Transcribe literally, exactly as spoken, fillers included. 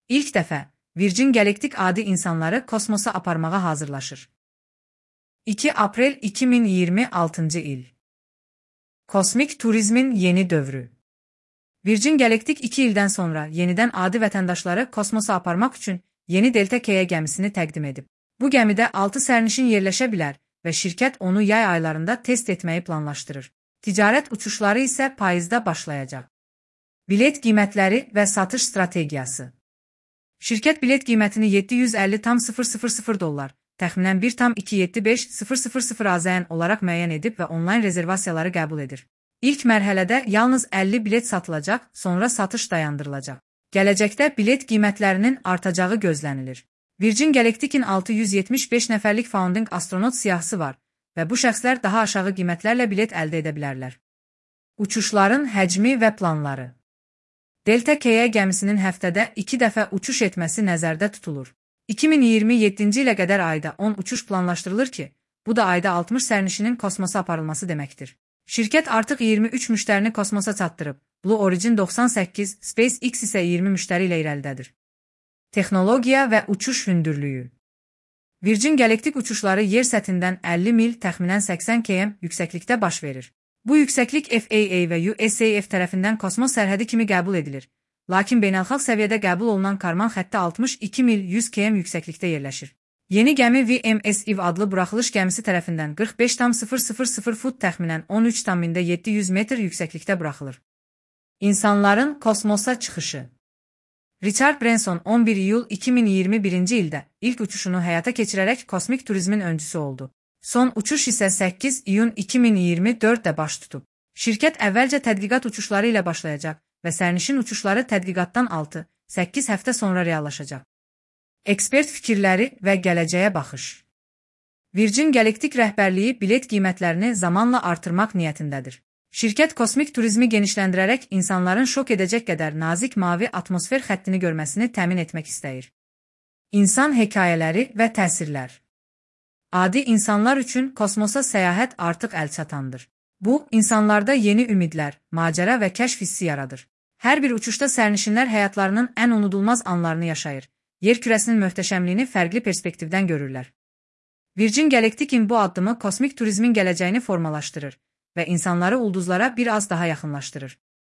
İlk dəfə Virgin Galactic adi insanları kosmosa aparmağa hazırlaşır. iki aprel iki min iyirmi altıncı il. Kosmik turizmin yeni dövrü. Virgin Galactic iki ildən sonra yenidən adi vətəndaşları kosmosa aparmaq üçün yeni Delta K gəmisini təqdim edib. Bu gəmidə altı sərnişin yerləşə bilər və şirkət onu yay aylarında test etməyi planlaşdırır. Ticarət uçuşları isə payızda başlayacaq. Bilet qiymətləri və satış strategiyası. Şirkət bilet qiymətini yeddi yüz əlli min dollar, təxminən bir tam iki yüz yetmiş beş min AZN olaraq müəyyən edib və onlayn rezervasiyaları qəbul edir. İlk mərhələdə yalnız əlli bilet satılacaq, sonra satış dayandırılacaq. Gələcəkdə bilet qiymətlərinin artacağı gözlənilir. Virgin Galactic'in altı yüz yetmiş beş nəfərlik founding astronot siyahısı var və bu şəxslər daha aşağı qiymətlərlə bilet əldə edə bilərlər. Uçuşların həcmi və planları. Delta K gəmisinin həftədə iki dəfə uçuş etməsi nəzərdə tutulur. iki min iyirmi yeddinci ilə qədər ayda on uçuş planlaşdırılır ki, bu da ayda altmış sərnişinin kosmosa aparılması deməkdir. Şirkət artıq iyirmi üç müştərini kosmosa çatdırıb, Blue Origin doxsan səkkiz, SpaceX isə iyirmi müştəri ilə irəlidədir. Texnologiya və uçuş hündürlüyü. Virgin Galactic uçuşları yer səthindən əlli mil, təxminən səksən kilometr yüksəklikdə baş verir. Bu yüksəklik F A A və U S A F tərəfindən kosmos sərhədi kimi qəbul edilir. Lakin beynəlxalq səviyyədə qəbul olunan Karman xətti altmış iki mil yüz kilometr yüksəklikdə yerləşir. Yeni gəmi V M S Eve adlı buraxılış gəmisi tərəfindən qırx beş tam sıfır sıfır sıfır fut təxminən on üç tam yeddi yüz metr yüksəklikdə buraxılır. İnsanların kosmosa çıxışı. Richard Branson on bir iyul iki min iyirmi birinci ildə ilk uçuşunu həyata keçirərək kosmik turizmin öncüsü oldu. Son uçuş isə səkkiz iyun iki min iyirmi dörddə baş tutub. Şirkət əvvəlcə tədqiqat uçuşları ilə başlayacaq və sərnişin uçuşları tədqiqatdan altı səkkiz həftə sonra reallaşacaq. Ekspert fikirləri və gələcəyə baxış. Virgin Galactic rəhbərliyi bilet qiymətlərini zamanla artırmaq niyyətindədir. Şirkət kosmik turizmi genişləndirərək insanların şok edəcək qədər nazik mavi atmosfer xəttini görməsini təmin etmək istəyir. İnsan hekayələri və təsirlər. Adi insanlar üçün kosmosa səyahət artıq əlçatandır. Bu, insanlarda yeni ümidlər, macəra və kəşf hissi yaradır. Hər bir uçuşda sərnişinlər həyatlarının ən unudulmaz anlarını yaşayır. Yer kürəsinin möhtəşəmliyini fərqli perspektivdən görürlər. Virgin Galactic'in bu addımı kosmik turizmin gələcəyini formalaşdırır və insanları ulduzlara bir az daha yaxınlaşdırır.